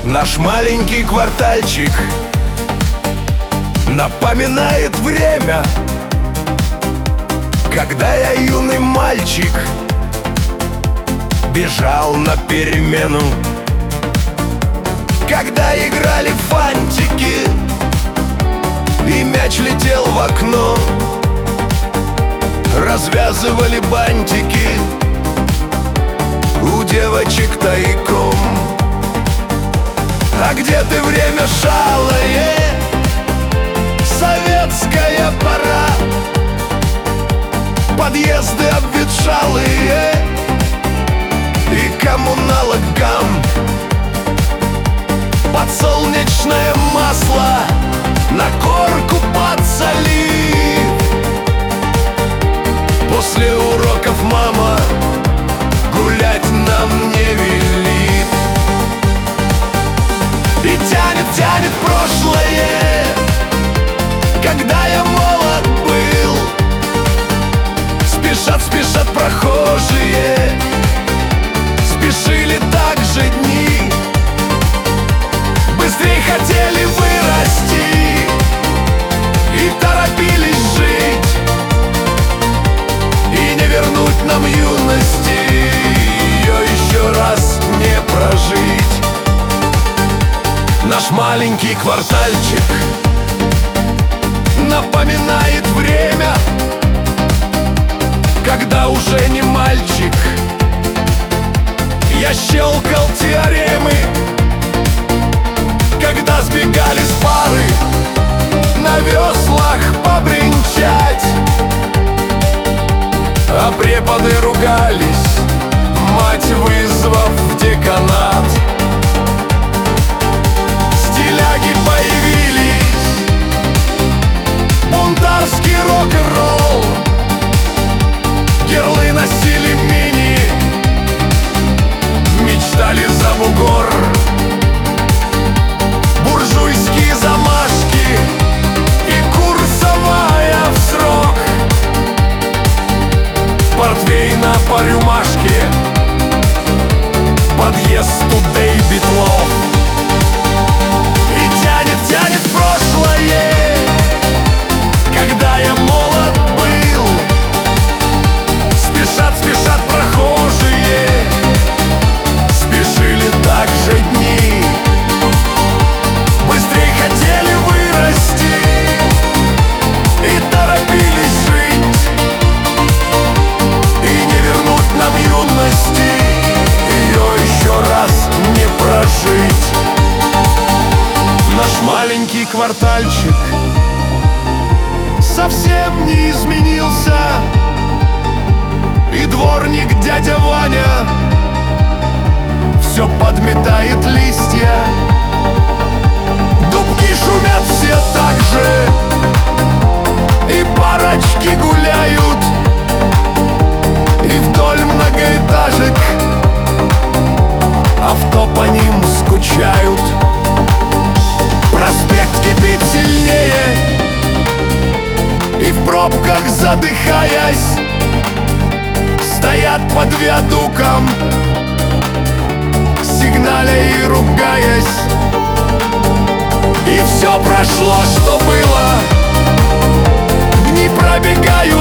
Наш маленький квартальчик напоминает время, когда я юный мальчик бежал на перемену, когда играли фантики и мяч летел в окно, развязывали бантики у девочек тайком. А где ты, время шалое, советская пора? Подъезды обветшалые и коммуналок гам. Подсолнечное масло на корку подсолив. После уроков мама гулять нам не велит. И тянет прошлое, когда я молод был. Спешат прохожие, спешили так же дни. Быстрей хотели вырасти и торопились жить, и не вернуть нам юности, ее еще раз не прожить. Наш маленький квартальчик напоминает время, когда уже не мальчик я щелкал теоремы, когда сбегались пары на веслах побренчать, а преподы ругались, мать вызвав в деканат. Стиляги появились, бунтарский рок-н-ролл. Герлы носили мини, мечтали за бугор. Буржуйские замашки и курсовая в срок. Портвейна по рюмашке, подъезд у Дэйбитлов. И тянет прошлое, когда я молод был. Спешат прохожие, спешили так же дни. Быстрей хотели вырасти и торопились жить, и не вернуть нам юности, ее еще раз не прожить. Наш маленький квартальчик совсем не изменился, и дворник дядя Ваня все подметает листья. Дубки шумят все так же, и парочки гуляют, и вдоль многоэтажек авто по ним скучают. Проспект кипит сильнее, и в пробках задыхаясь стоят под виадуком, сигналя и ругаясь. И все прошло, что было, дни пробегают